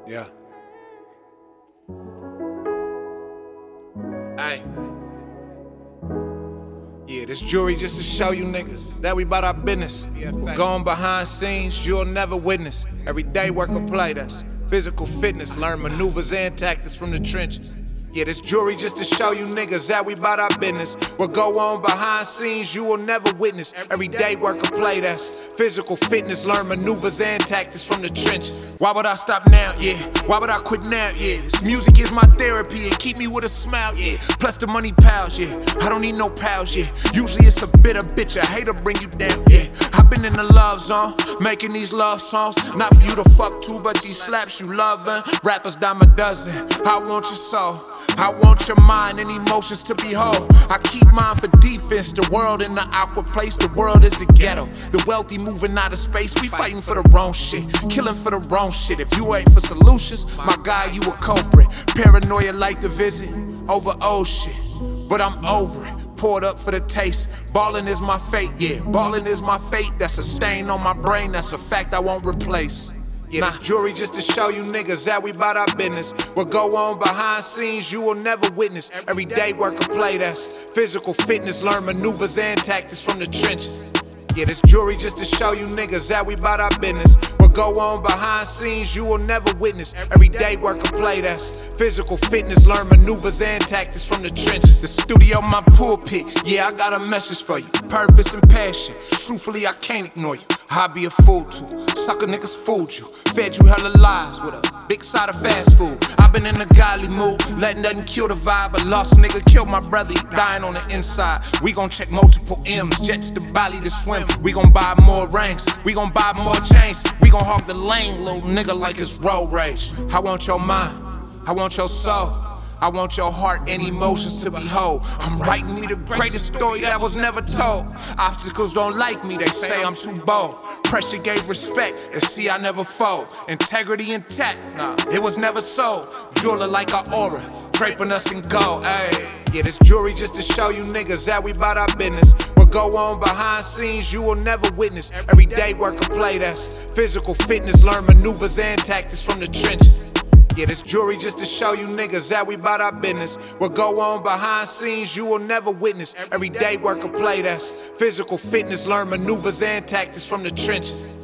Yeah. Hey. Yeah, this jewelry just to show you niggas that we bout our business. We're going behind scenes you'll never witness. Every day work or play, that's physical fitness. Learn maneuvers and tactics from the trenches. Yeah, this jewelry just to show you niggas that we bout our business. What go on behind scenes you will never witness. Every day work or play, that's physical fitness. Learn maneuvers and tactics from the trenches. Why would I stop now? Yeah. Why would I quit now? Yeah. This music is my therapy and keep me with a smile. Yeah. Plus the money pals. Yeah. I don't need no pals. Yeah. Usually it's a bitter bitch, a hater bring you down. Yeah. I've been in the love zone, making these love songs. Not for you to fuck to, but these slaps you loving. Rappers dime a dozen. I want your soul. I want your mind and emotions to behold. I keep mine for defense. The world in the awkward place. The world is a ghetto. The wealthy moving out of space. We fighting for the wrong shit, killing for the wrong shit. If you ain't for solutions, my guy, you a culprit. Paranoia like to visit over old shit, but I'm over it. Poured up for the taste. Ballin' is my fate, yeah. Ballin' is my fate. That's a stain on my brain. That's a fact I won't replace. Yeah, this jewelry just to show you niggas that we bout our business. What go on behind scenes you will never witness. Every day work or play, that's physical fitness. Learn maneuvers and tactics from the trenches. Yeah, this jewelry just to show you niggas that we bout our business. What go on behind scenes you will never witness. Every day work or play, that's physical fitness. Learn maneuvers and tactics from the trenches. The studio, my pulpit, yeah, I got a message for you. Purpose and passion, truthfully I can't ignore you. I be a fool too, sucker niggas fooled you. Fed you hella lies with a big side of fast food. I've been in a godly mood, letting nothing kill the vibe. A lost nigga killed my brother, he dying on the inside. We gon' check multiple M's, jets to Bali to swim. We gon' buy more rings, we gon' buy more chains. We gon' hog the lane, little nigga, like it's road rage. I want your mind, I want your soul, I want your heart and emotions to behold. I'm writing me the greatest story that was never told. Obstacles don't like me, they say I'm too bold. Pressure gave respect, and see I never fold. Integrity intact, nah, it was never sold. Jeweler like our aura, draping us in gold, ayy. Yeah, this jewelry just to show you niggas that we bout our business. What go on behind scenes you will never witness. Every day work or play, that's physical fitness. Learn maneuvers and tactics from the trenches. Yeah, this jewelry just to show you niggas that we bout our business. What go on behind scenes you will never witness. Every day work or play, that's physical fitness. Learn maneuvers and tactics from the trenches.